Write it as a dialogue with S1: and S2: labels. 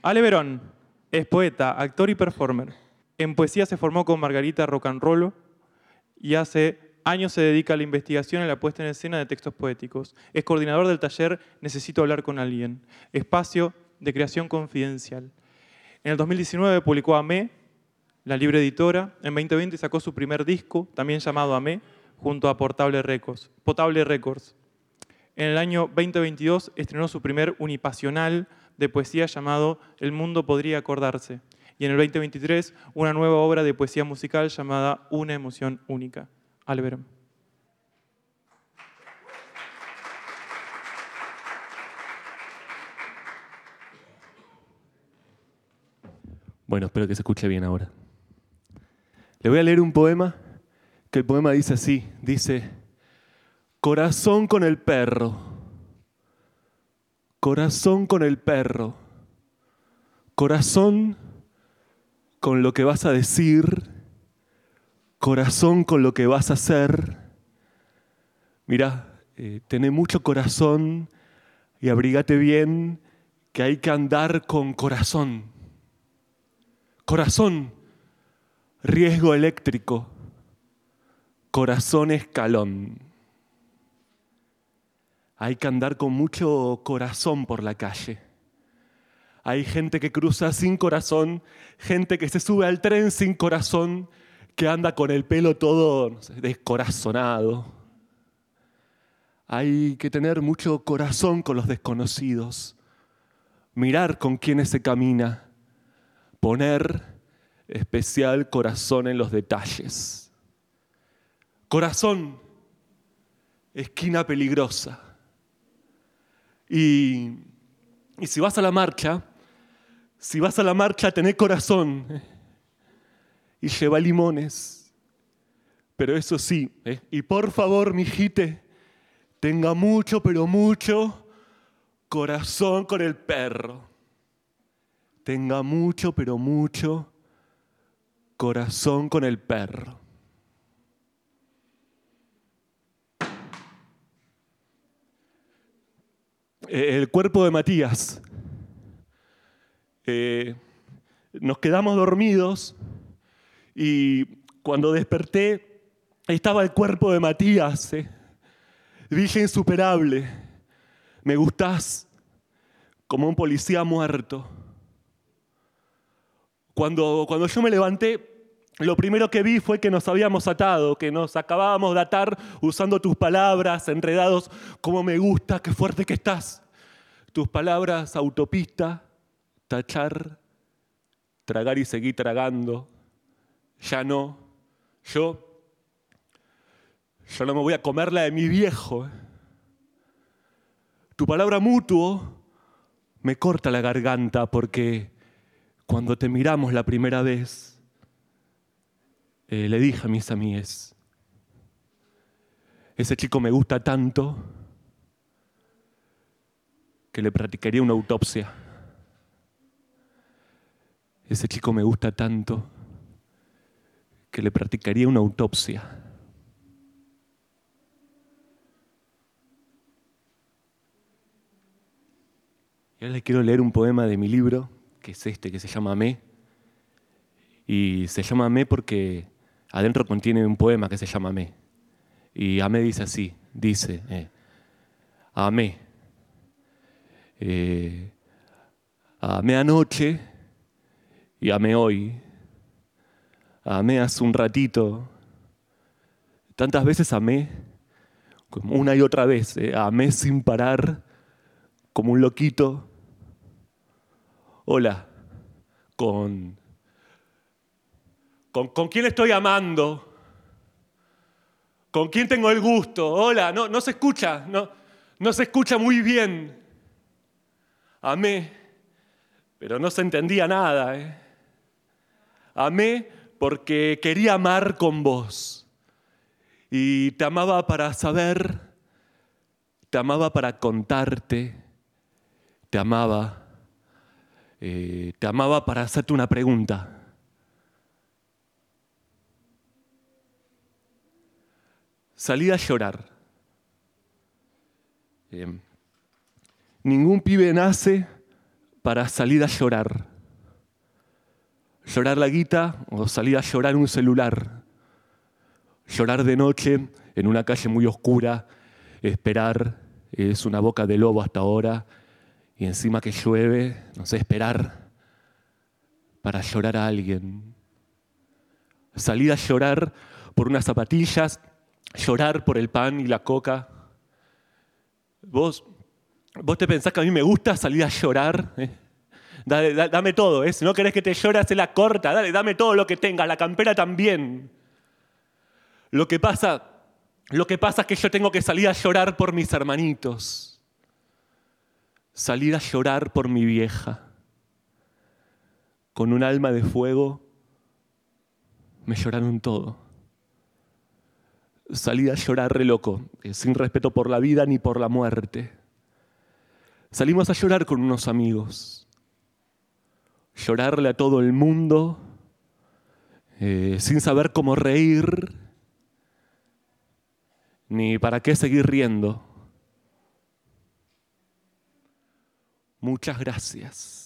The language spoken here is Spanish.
S1: Ale Verón es poeta, actor y performer. En poesía se formó con Margarita Rocanrolo y hace años se dedica a la investigación y la puesta en escena de textos poéticos. Es coordinador del taller Necesito hablar con alguien, espacio de creación confidencial. En el 2019 publicó Amé, la libre editora. En 2020 sacó su primer disco, también llamado Amé, junto a Potable Records. En el año 2022 estrenó su primer unipasional de poesía llamado El mundo podría acordarse. Y en el 2023 una nueva obra de poesía musical llamada Una emoción única. Ale Verón.
S2: Bueno, espero que se escuche bien ahora. Le voy a leer un poema, que el poema dice así, dice: corazón con el perro, corazón con el perro, corazón con lo que vas a decir, corazón con lo que vas a hacer. Mirá, tené mucho corazón y abrígate bien, que hay que andar con corazón. Corazón, riesgo eléctrico, corazón escalón. Hay que andar con mucho corazón por la calle. Hay gente que cruza sin corazón, gente que se sube al tren sin corazón, que anda con el pelo todo, no sé, descorazonado. Hay que tener mucho corazón con los desconocidos, mirar con quienes se camina, poner especial corazón en los detalles. Corazón, esquina peligrosa. Y si vas a la marcha, tené corazón y lleva limones. Pero eso sí, y por favor, mijite, tenga mucho, pero mucho corazón con el perro. Tenga mucho, pero mucho corazón con el perro. El cuerpo de Matías. Nos quedamos dormidos y cuando desperté estaba el cuerpo de Matías. Dije: insuperable, me gustás como un policía muerto. Cuando yo me levanté, lo primero que vi fue que nos habíamos atado, que nos acabábamos de atar usando tus palabras, enredados como me gusta, qué fuerte que estás. Tus palabras: autopista, tachar, tragar y seguir tragando. Ya no, yo no me voy a comer la de mi viejo. Tu palabra mutuo me corta la garganta porque cuando te miramos la primera vez, le dije a mis amigues: ese chico me gusta tanto que le practicaría una autopsia. Ese chico me gusta tanto que le practicaría una autopsia. Y ahora les quiero leer un poema de mi libro, que es este, que se llama Amé. Y se llama Amé porque adentro contiene un poema que se llama Amé. Y Amé dice así, amé. Amé anoche y amé hoy. Amé hace un ratito. Tantas veces amé, como una y otra vez. Amé sin parar, como un loquito. Hola, ¿con quién estoy amando? ¿Con quién tengo el gusto? Hola, no se escucha, no se escucha muy bien. Amé, pero no se entendía nada. Amé porque quería amar con vos. Y te amaba para saber, te amaba para contarte, te amaba para hacerte una pregunta. Salí a llorar. Ningún pibe nace para salir a llorar. Llorar la guita o salir a llorar un celular. Llorar de noche en una calle muy oscura. Esperar, es una boca de lobo hasta ahora. Y encima que llueve, no sé, esperar para llorar a alguien. Salir a llorar por unas zapatillas, llorar por el pan y la coca. ¿Vos te pensás que a mí me gusta salir a llorar? Dame todo, si no querés que te llore, hacela corta, dame todo lo que tengas, la campera también. Lo que pasa es que yo tengo que salir a llorar por mis hermanitos. Salir a llorar por mi vieja. Con un alma de fuego me lloraron todo. Salí a llorar re loco, sin respeto por la vida ni por la muerte. Salimos a llorar con unos amigos. Llorarle a todo el mundo, sin saber cómo reír, ni para qué seguir riendo. Muchas gracias.